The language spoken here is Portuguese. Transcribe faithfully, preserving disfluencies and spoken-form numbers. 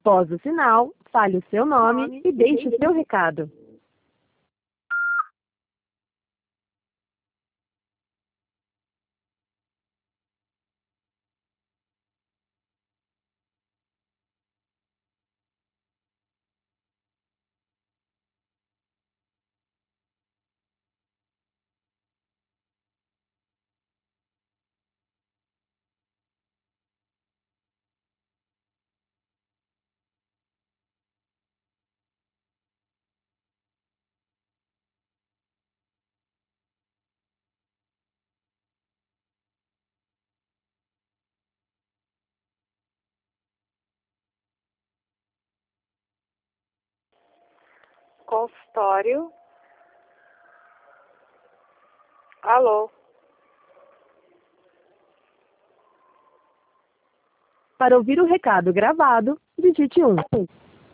Após o sinal, fale o seu nome e deixe o seu recado. Consultório. Alô? Para ouvir o recado gravado, digite um.